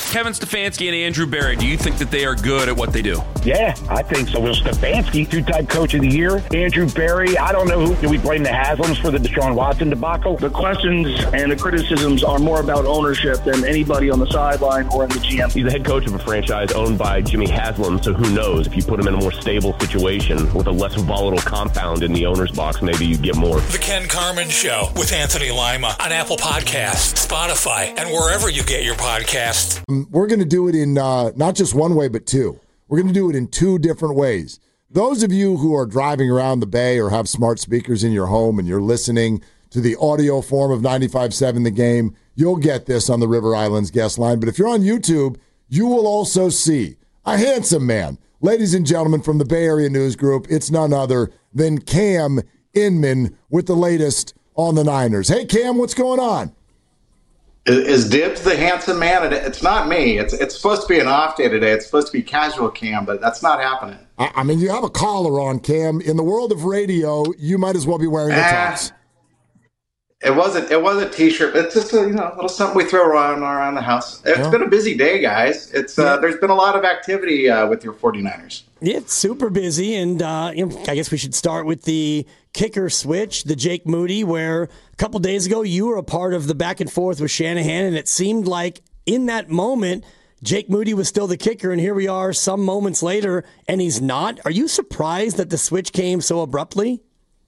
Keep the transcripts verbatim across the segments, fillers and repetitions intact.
Kevin Stefanski and Andrew Berry, do you think that they are good at what they do? Yeah, I think so. Will Stefanski, two-time coach of the year. Andrew Berry, I don't know who. Do we blame the Haslams for the Deshaun Watson debacle? The questions and the criticisms are more about ownership than anybody on the sideline or in the G M. He's the head coach of a franchise owned by Jimmy Haslam, so who knows? If you put him in a more stable situation with a less volatile compound in the owner's box, maybe you get more. The Ken Carman Show with Anthony Lima on Apple Podcasts, Spotify, and wherever you get your podcasts. We're going to do it in uh, not just one way, but two. We're going to do it in two different ways. Those of you who are driving around the Bay or have smart speakers in your home and you're listening to the audio form of ninety-five point seven The Game, you'll get this on the River Islands guest line. But if you're on YouTube, you will also see a handsome man. Ladies and gentlemen, from the Bay Area News Group, it's none other than Cam Inman with the latest on the Niners. Hey, Cam, what's going on? Is Dibs the handsome man? It's not me. It's it's supposed to be an off day today. It's supposed to be casual, Cam, but that's not happening. I, I mean, you have a collar on, Cam. In the world of radio, you might as well be wearing a uh, tux. It wasn't. It was a T-shirt. It's just a, you know, a little something we throw around around the house. It's yeah. been a busy day, guys. It's uh, yeah. There's been a lot of activity uh, with your 49ers. Yeah, it's super busy, and uh, you know, I guess we should start with the kicker switch, the Jake Moody, where a couple days ago you were a part of the back and forth with Shanahan, and it seemed like in that moment Jake Moody was still the kicker, and here we are some moments later, and he's not. Are you surprised that the switch came so abruptly?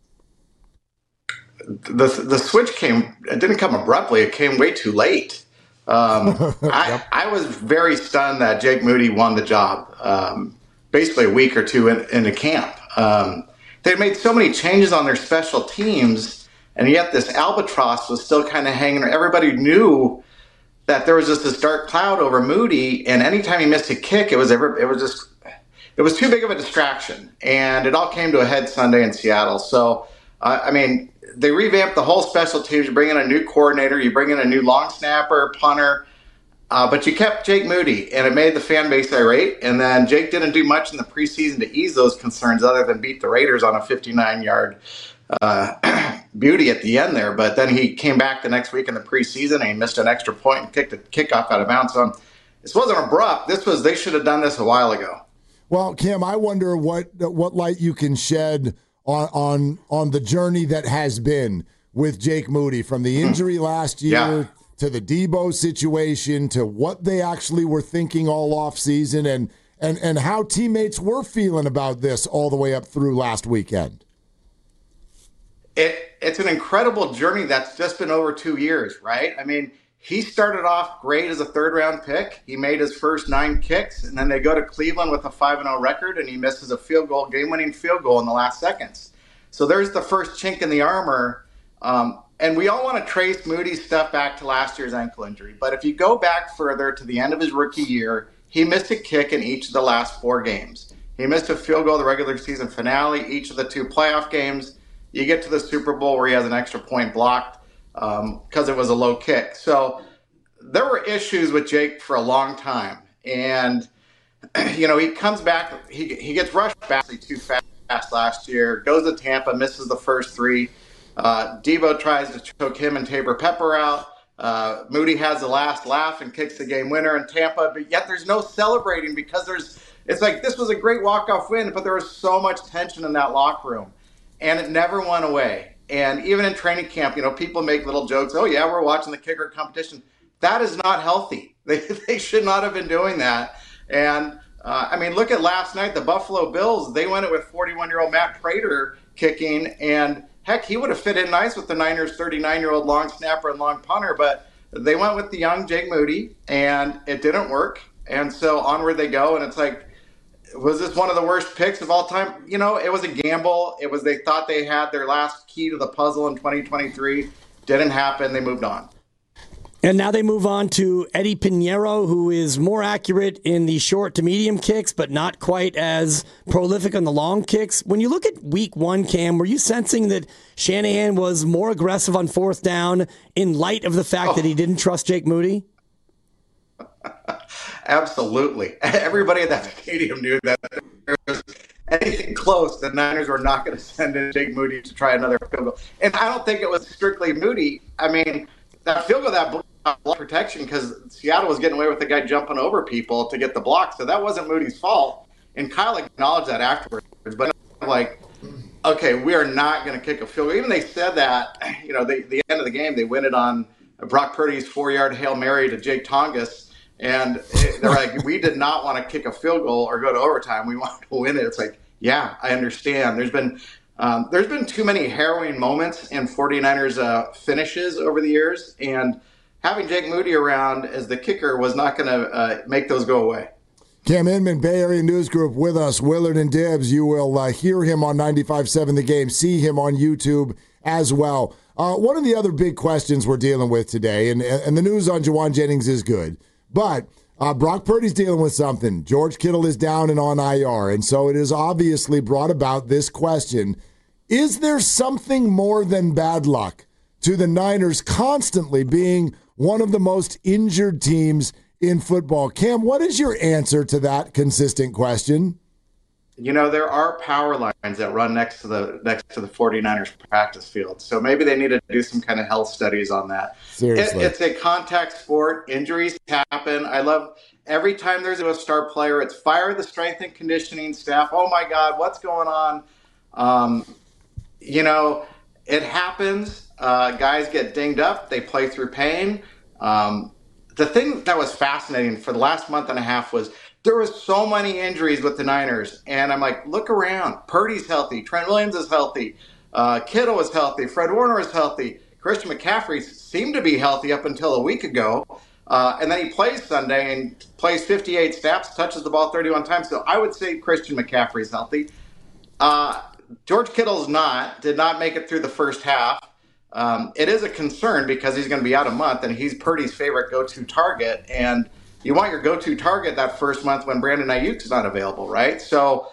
The the switch came. It didn't come abruptly. It came way too late. Um, I yep. I was very stunned that Jake Moody won the job. Um, basically, a week or two in, into camp. Um, they made so many changes on their special teams, and yet this albatross was still kind of hanging. Everybody knew that there was just this dark cloud over Moody, and anytime he missed a kick, it was ever it was just it was too big of a distraction, and it all came to a head Sunday in Seattle. So, uh, I mean. They revamped the whole special teams. You bring in a new coordinator. You bring in a new long snapper, punter. Uh, but you kept Jake Moody, and it made the fan base irate. And then Jake didn't do much in the preseason to ease those concerns other than beat the Raiders on a fifty-nine-yard uh, beauty at the end there. But then he came back the next week in the preseason, and he missed an extra point and kicked a kickoff out of bounds. So this wasn't abrupt. This was they should have done this a while ago. Well, Kim, I wonder what what light you can shed on on on the journey that has been with Jake Moody, from the injury last year yeah. to the Debo situation to what they actually were thinking all offseason, and and and how teammates were feeling about this all the way up through last weekend. It it's an incredible journey that's just been over two years, right? I mean, he started off great as a third-round pick. He made his first nine kicks, and then they go to Cleveland with a five and oh record, and he misses a field goal, game-winning field goal in the last seconds. So there's the first chink in the armor. Um, and we all want to trace Moody's stuff back to last year's ankle injury. But if you go back further to the end of his rookie year, he missed a kick in each of the last four games. He missed a field goal the regular season finale, each of the two playoff games. You get to the Super Bowl where he has an extra point blocked because um, it was a low kick. So there were issues with Jake for a long time. And, you know, he comes back, he he gets rushed back too fast last year, goes to Tampa, misses the first three. Uh, Debo tries to choke him and Tabor Pepper out. Uh, Moody has the last laugh and kicks the game winner in Tampa, but yet there's no celebrating because there's, it's like this was a great walk-off win, but there was so much tension in that locker room, and it never went away. And even in training camp, you know, people make little jokes. Oh, yeah, we're watching the kicker competition. That is not healthy. They they should not have been doing that. And, uh, I mean, look at last night, the Buffalo Bills. They went it with forty-one-year-old Matt Prater kicking. And, heck, he would have fit in nice with the Niners' thirty-nine-year-old long snapper and long punter. But they went with the young Jake Moody, and it didn't work. And so onward they go. And it's like, was this one of the worst picks of all time? You know, it was a gamble. It was, they thought they had their last key to the puzzle in twenty twenty-three. Didn't happen. They moved on. And now they move on to Eddie Pinheiro, who is more accurate in the short to medium kicks, but not quite as prolific on the long kicks. When you look at week one, Cam, were you sensing that Shanahan was more aggressive on fourth down in light of the fact oh. that he didn't trust Jake Moody? Absolutely. Everybody at that stadium knew that if there was anything close, the Niners were not going to send in Jake Moody to try another field goal. And I don't think it was strictly Moody. I mean, that field goal that protection because Seattle was getting away with the guy jumping over people to get the block. So that wasn't Moody's fault. And Kyle acknowledged that afterwards. But like, okay, we are not going to kick a field goal. Even they said that, you know, they, the end of the game, they win it on Brock Purdy's four-yard Hail Mary to Jake Tongas. And they're like, we did not want to kick a field goal or go to overtime. We wanted to win it. It's like, yeah, I understand. There's been um, there's been too many harrowing moments in 49ers uh, finishes over the years. And having Jake Moody around as the kicker was not going to uh, make those go away. Cam Inman, Bay Area News Group with us. Willard and Dibbs, you will uh, hear him on ninety-five point seven The Game, see him on YouTube as well. Uh, one of the other big questions we're dealing with today, and, and the news on Jawan Jennings is good, but uh, Brock Purdy's dealing with something. George Kittle is down and on I R, and so it has obviously brought about this question. Is there something more than bad luck to the Niners constantly being one of the most injured teams in football? Cam, what is your answer to that consistent question? You know, there are power lines that run next to the next to the 49ers practice field. So maybe they need to do some kind of health studies on that. Seriously. It, it's a contact sport. Injuries happen. I love every time there's a star player, it's fire the strength and conditioning staff. Oh, my God, what's going on? Um, you know, it happens. Uh, guys get dinged up. They play through pain. Um, the thing that was fascinating for the last month and a half was there was so many injuries with the Niners. And I'm like, look around. Purdy's healthy. Trent Williams is healthy. Uh, Kittle is healthy. Fred Warner is healthy. Christian McCaffrey seemed to be healthy up until a week ago. Uh, and then he plays Sunday and plays fifty-eight snaps, touches the ball thirty-one times. So I would say Christian McCaffrey's healthy. Uh, George Kittle's not, did not make it through the first half. Um, it is a concern because he's going to be out a month and he's Purdy's favorite go-to target. And you want your go-to target that first month when Brandon Ayuk's not available, right? So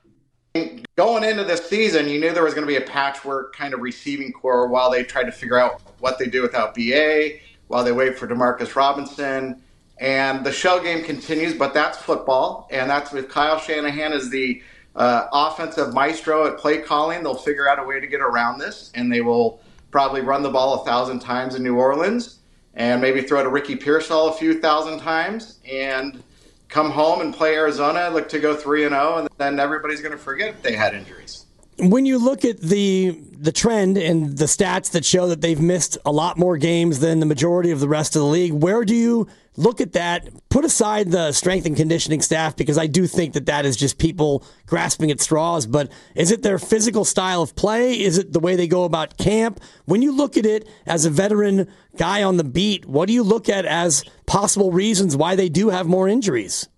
going into this season, you knew there was going to be a patchwork kind of receiving core while they tried to figure out what they do without B A, while they wait for Demarcus Robinson. And the shell game continues, but that's football. And that's with Kyle Shanahan as the uh, offensive maestro at play calling. They'll figure out a way to get around this, and they will probably run the ball a thousand times in New Orleans and maybe throw to Ricky Pearsall a few thousand times and come home and play Arizona, look to go three and oh, and then everybody's going to forget they had injuries. When you look at the the trend and the stats that show that they've missed a lot more games than the majority of the rest of the league, where do you look at that? Put aside the strength and conditioning staff, because I do think that that is just people grasping at straws, but is it their physical style of play? Is it the way they go about camp? When you look at it as a veteran guy on the beat, what do you look at as possible reasons why they do have more injuries?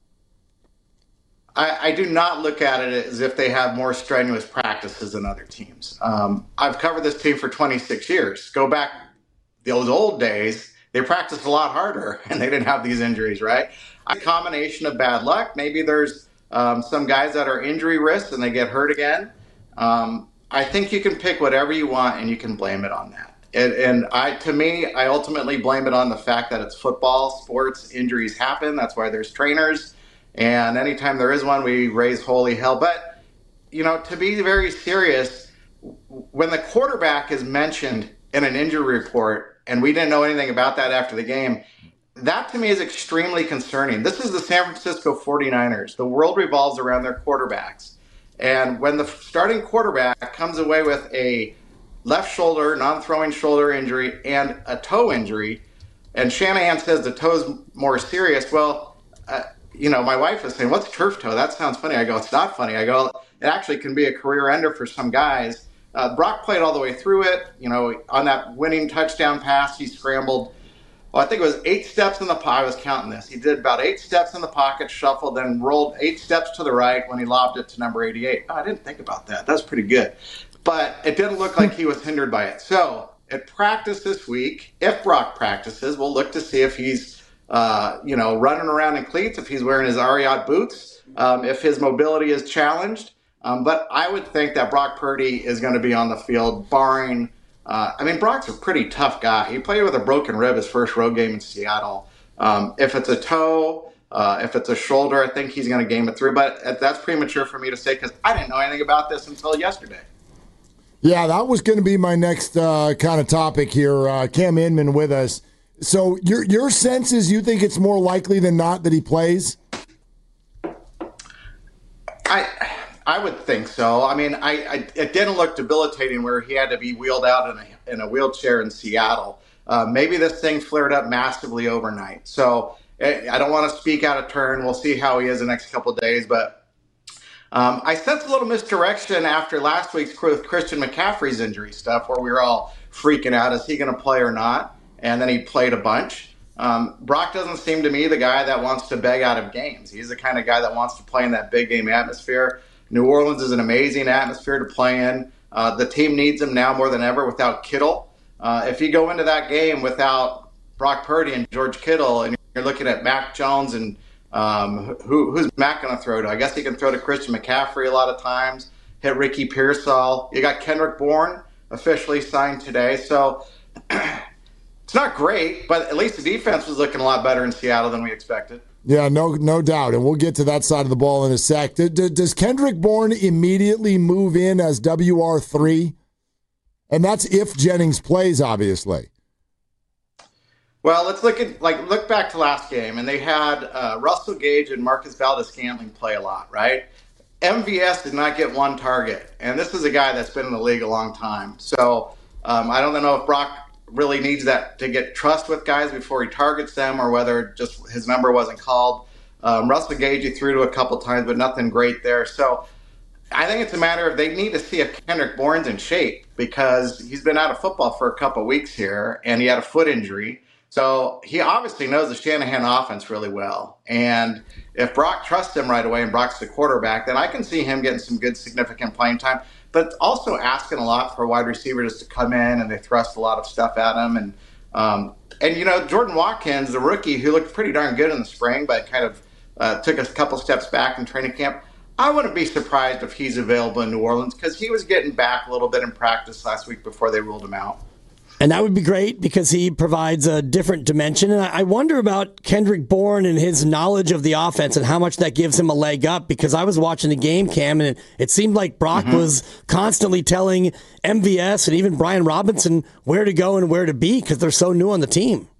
I, I do not look at it as if they have more strenuous practices than other teams. Um, I've covered this team for twenty-six years. Go back those old days, they practiced a lot harder and they didn't have these injuries, right? A combination of bad luck. Maybe there's um, some guys that are injury risks and they get hurt again. Um, I think you can pick whatever you want and you can blame it on that. And, and I, to me, I ultimately blame it on the fact that it's football, sports, injuries happen. That's why there's trainers. And anytime there is one, we raise holy hell. But, you know, to be very serious, when the quarterback is mentioned in an injury report, and we didn't know anything about that after the game, that to me is extremely concerning. This is the San Francisco forty-niners. The world revolves around their quarterbacks. And when the starting quarterback comes away with a left shoulder, non-throwing shoulder injury, and a toe injury, and Shanahan says the toe's more serious, well, uh, you know, my wife was saying, what's turf toe? That sounds funny. I go, it's not funny. I go, it actually can be a career ender for some guys. Uh, Brock played all the way through it. You know, on that winning touchdown pass, he scrambled, well, I think it was eight steps in the pocket. I was counting this. He did about eight steps in the pocket, shuffled, then rolled eight steps to the right when he lobbed it to number eighty-eight. Oh, I didn't think about that. That's pretty good. But it didn't look like he was hindered by it. So at practice this week, if Brock practices, we'll look to see if he's Uh, you know, running around in cleats, if he's wearing his Ariat boots, um, if his mobility is challenged. Um, but I would think that Brock Purdy is going to be on the field, barring uh, – I mean, Brock's a pretty tough guy. He played with a broken rib his first road game in Seattle. Um, if it's a toe, uh, if it's a shoulder, I think he's going to game it through. But that's premature for me to say because I didn't know anything about this until yesterday. Yeah, that was going to be my next uh, kind of topic here. Uh, Cam Inman with us. So your your sense is you think it's more likely than not that he plays? I I would think so. I mean, I, I it didn't look debilitating where he had to be wheeled out in a, in a wheelchair in Seattle. Uh, maybe this thing flared up massively overnight. So I don't want to speak out of turn. We'll see how he is the next couple of days. But um, I sense a little misdirection after last week's Christian McCaffrey's injury stuff where we were all freaking out. Is he going to play or not? And then he played a bunch. Um, Brock doesn't seem to me the guy that wants to beg out of games. He's the kind of guy that wants to play in that big game atmosphere. New Orleans is an amazing atmosphere to play in. Uh, the team needs him now more than ever without Kittle. Uh, if you go into that game without Brock Purdy and George Kittle and you're looking at Mac Jones and um, who, who's Mac going to throw to? I guess he can throw to Christian McCaffrey a lot of times, hit Ricky Pearsall. You got Kendrick Bourne officially signed today. So it's not great, but at least the defense was looking a lot better in Seattle than we expected. Yeah, no no doubt, and we'll get to that side of the ball in a sec. Does Kendrick Bourne immediately move in as W R three? And that's if Jennings plays, obviously. Well, let's look at like look back to last game, and they had uh, Russell Gage and Marcus Valdes-Scantling play a lot, right? M V S did not get one target, and this is a guy that's been in the league a long time. So um, I don't know if Brock really needs that to get trust with guys before he targets them, or whether just his number wasn't called. Um, Russell Gage he threw to a couple times, but nothing great there. So I think it's a matter of they need to see if Kendrick Bourne's in shape because he's been out of football for a couple weeks here, and he had a foot injury. So he obviously knows the Shanahan offense really well. And if Brock trusts him right away and Brock's the quarterback, then I can see him getting some good significant playing time. But also asking a lot for a wide receiver just to come in, and they thrust a lot of stuff at him. And, um, and you know, Jordan Watkins, the rookie, who looked pretty darn good in the spring, but kind of uh, took a couple steps back in training camp. I wouldn't be surprised if he's available in New Orleans because he was getting back a little bit in practice last week before they ruled him out. And that would be great because he provides a different dimension. And I wonder about Kendrick Bourne and his knowledge of the offense and how much that gives him a leg up, because I was watching the game, Cam, and it, it seemed like Brock mm-hmm. was constantly telling M V S and even Brian Robinson where to go and where to be because they're so new on the team.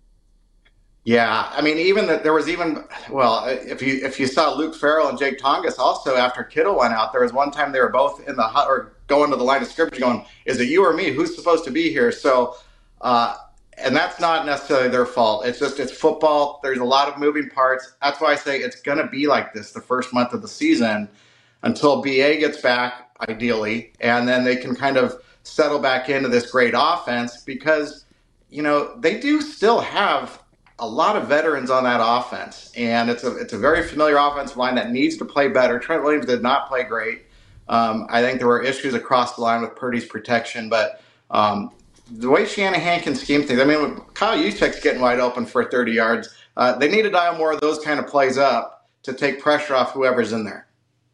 Yeah, I mean, even that there was even, well, if you if you saw Luke Farrell and Jake Tongas also after Kittle went out, there was one time they were both in the hut or going to the line of scrimmage going, is it you or me? Who's supposed to be here? So, uh, and that's not necessarily their fault. It's just, it's football. There's a lot of moving parts. That's why I say it's going to be like this the first month of the season until B A gets back, ideally, and then they can kind of settle back into this great offense because, you know, they do still have a lot of veterans on that offense, and it's a it's a very familiar offensive line that needs to play better. Trent Williams did not play great. Um, I think there were issues across the line with Purdy's protection, but um, the way Shanahan can scheme things, I mean, Kyle Juszczyk's getting wide open for thirty yards. Uh, they need to dial more of those kind of plays up to take pressure off whoever's in there.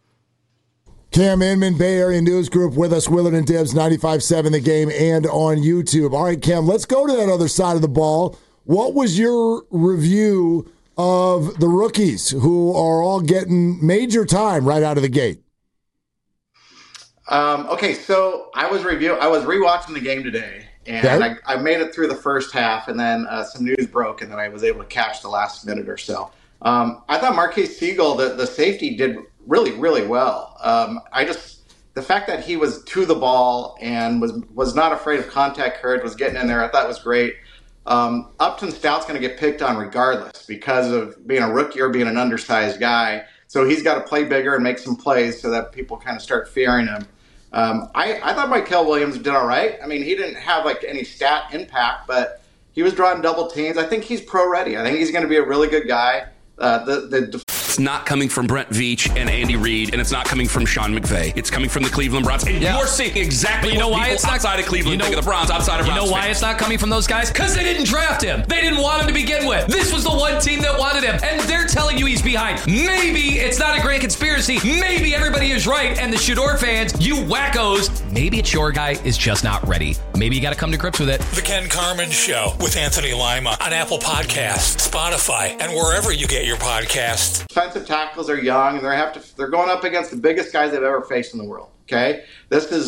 Cam Inman, Bay Area News Group, with us, Willard and Dibs, ninety-five point seven The Game, and on YouTube. All right, Cam, let's go to that other side of the ball. What was your review of the rookies who are all getting major time right out of the gate? Um, okay, so I was review. I was rewatching the game today, and okay. I, I made it through the first half, and then uh, some news broke, and then I was able to catch the last minute or so. Um, I thought Marquise Siegel, the, the safety, did really, really well. Um, I just the fact that he was to the ball and was was not afraid of contact courage, was getting in there. I thought was great. Um, Upton Stout's going to get picked on regardless because of being a rookie or being an undersized guy. So he's got to play bigger and make some plays so that people kind of start fearing him. Um, I, I thought Mykel Williams did all right. I mean, he didn't have like any stat impact, but he was drawing double teams. I think he's pro ready. I think he's going to be a really good guy. Uh, the the def- It's not coming from Brent Veach and Andy Reid, and it's not coming from Sean McVay. It's coming from the Cleveland Browns. And yeah. you're seeing exactly but you know what why people it's not, outside of Cleveland you know, think of the Browns, outside of You Browns know why fans. it's not coming from those guys? Because they didn't draft him. They didn't want him to begin with. This was the one team that wanted him, and they're telling you he's behind. Maybe it's not a great conspiracy. Maybe everybody is right, and the Shador fans, you wackos, maybe it's your guy is just not ready. Maybe you got to come to grips with it. The Ken Carman Show with Anthony Lima on Apple Podcasts, Spotify, and wherever you get your podcasts. Defensive tackles are young, and they have to. They're going up against the biggest guys they've ever faced in the world. Okay, this is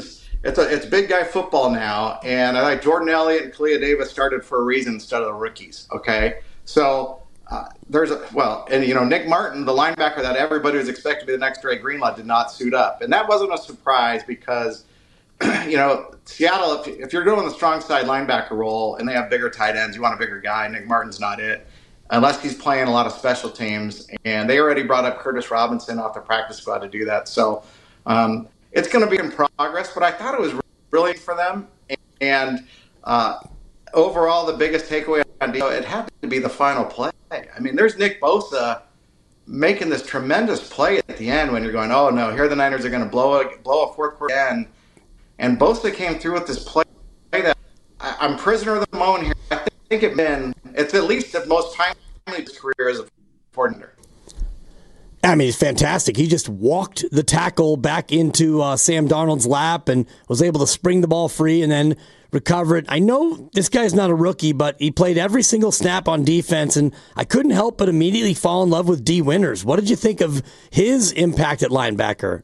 it's a it's big guy football now, and I think Jordan Elliott and Kalia Davis started for a reason instead of the rookies. Okay, so uh, there's a well, and you know Nick Martin, the linebacker that everybody was expected to be the next Dre Greenlaw, did not suit up, and that wasn't a surprise because you know Seattle, if, if you're going the strong side linebacker role and they have bigger tight ends, you want a bigger guy. Nick Martin's not it. Unless he's playing a lot of special teams, and they already brought up Curtis Robinson off the practice squad to do that. So um, it's going to be in progress, but I thought it was really for them. And uh, overall, the biggest takeaway on Dio, it had to be the final play. I mean, there's Nick Bosa making this tremendous play at the end when you're going, oh no, here the Niners are going to blow a blow a fourth quarter again. And Bosa came through with this play that I, I'm prisoner of the moment here. I think it's been it's at least the most timely career as a coordinator. I mean, it's fantastic. He just walked the tackle back into uh, Sam Darnold's lap and was able to spring the ball free and then recover it. I know this guy's not a rookie, but he played every single snap on defense, and I couldn't help but immediately fall in love with D. Winters. What did you think of his impact at linebacker?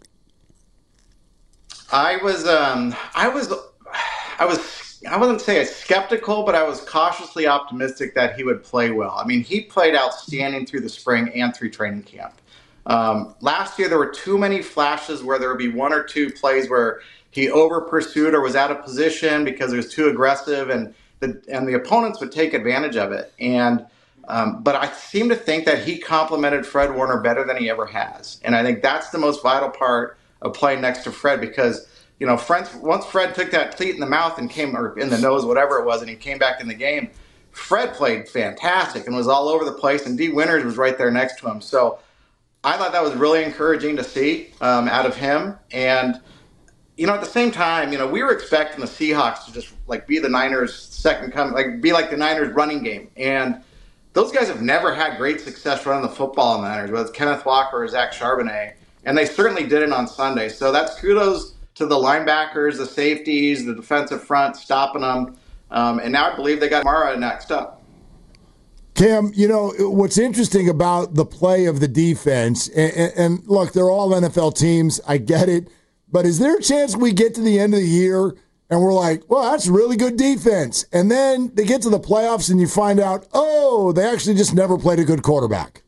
I was, um, I was, I was. I wouldn't say skeptical, but I was cautiously optimistic that he would play well. I mean, he played outstanding through the spring and through training camp. Um, last year, there were too many flashes where there would be one or two plays where he over-pursued or was out of position because it was too aggressive, and the and the opponents would take advantage of it. And um, but I seem to think that he complemented Fred Warner better than he ever has. And I think that's the most vital part of playing next to Fred because You know, Fred, once Fred took that cleat in the mouth and came, or in the nose, whatever it was, and he came back in the game, Fred played fantastic and was all over the place, and D. Winters was right there next to him. So I thought that was really encouraging to see um, out of him. And, you know, at the same time, you know, we were expecting the Seahawks to just, like, be the Niners' second coming, like, be like the Niners' running game. And those guys have never had great success running the football in the Niners, whether it's Kenneth Walker or Zach Charbonnet. And they certainly did it on Sunday. So that's kudos to the linebackers, the safeties, the defensive front, stopping them. Um, and now I believe they got Mara next up. Cam, you know, what's interesting about the play of the defense, and, and look, they're all N F L teams. I get it. But is there a chance we get to the end of the year and we're like, well, that's really good defense. And then they get to the playoffs and you find out, oh, they actually just never played a good quarterback.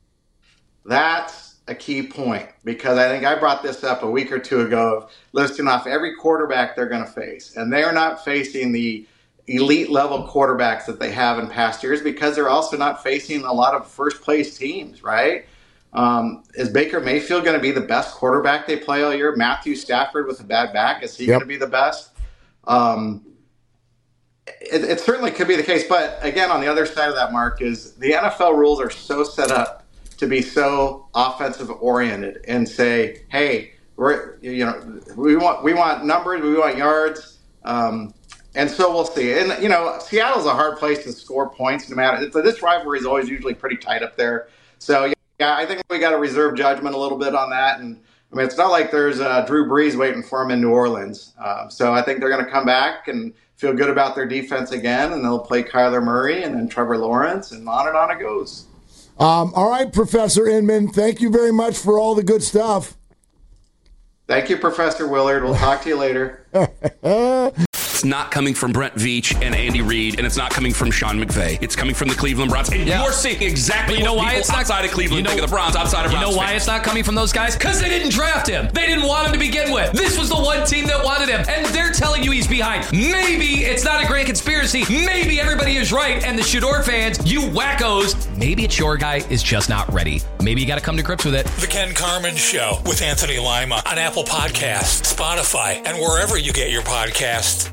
That's a key point, because I think I brought this up a week or two ago of listing off every quarterback they're going to face. And they are not facing the elite level quarterbacks that they have in past years because they're also not facing a lot of first place teams, right? Um, is Baker Mayfield going to be the best quarterback they play all year? Matthew Stafford with a bad back, is he yep. going to be the best? Um, it, it certainly could be the case. But again, on the other side of that, Mark, is the N F L rules are so set up to be so offensive oriented and say, hey, we're, you know, we want we want numbers, we want yards, um, and so we'll see. And you know, Seattle's a hard place to score points. No matter it's, this rivalry is always usually pretty tight up there. So yeah, I think we got to reserve judgment a little bit on that. And I mean, it's not like there's uh, Drew Brees waiting for them in New Orleans. Um, so I think they're going to come back and feel good about their defense again, and they'll play Kyler Murray and then Trevor Lawrence, and on and on it goes. Um, all right, Professor Inman, thank you very much for all the good stuff. Thank you, Professor Willard. We'll talk to you later. It's not coming from Brent Veach and Andy Reid, and it's not coming from Sean McVay. It's coming from the Cleveland Browns. And yeah. you're seeing exactly but you know what why people it's not, outside of Cleveland you know, think of the Browns, outside of Browns. You know why fans. It's not coming from those guys? Because they didn't draft him. They didn't want him to begin with. This was the one team that wanted him, and they're telling you he's behind. Maybe it's not a grand conspiracy. Maybe everybody is right, and the Shador fans, you wackos, maybe it's your guy is just not ready. Maybe you got to come to grips with it. The Ken Carman Show with Anthony Lima on Apple Podcasts, Spotify, and wherever you get your podcasts.